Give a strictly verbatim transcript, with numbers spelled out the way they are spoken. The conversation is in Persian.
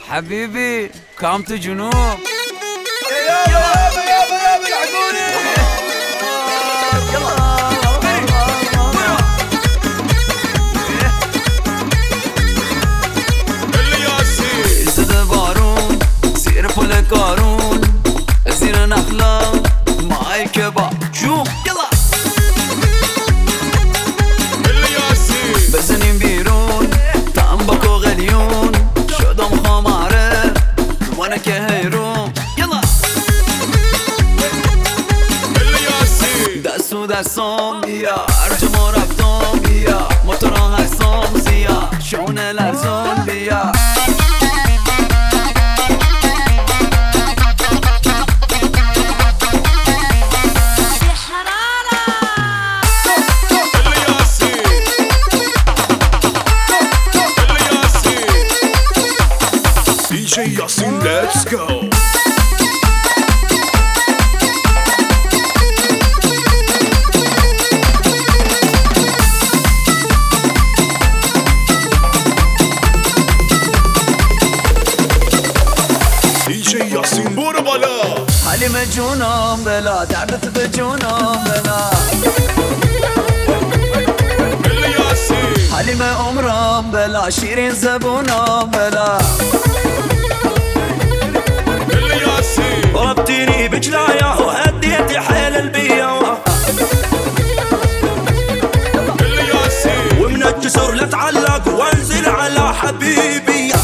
حبيبي كامت جنوب. يابا يابا يابا يابا العقولي. زد بارون سير فل قارون زين نخلا معاي كباب شوف يلا بزنين بيرون طعم بكو غليون شدم خماره وانا كهيرون يلا دستو دستم بیا ارجمو رفتم بیا موتورا هستم زیا شونه لرزون بیا D J Yasin, let's go. D J Yasin برو بالا. حليمة جونم بلا تعبت بجونم بلا حليمة عمرم بلا شيرين زبونم بلا ضربتيني بجلايا وهديتي حيل البيا ومن الجسر لتعلق وانزل على حبيبي.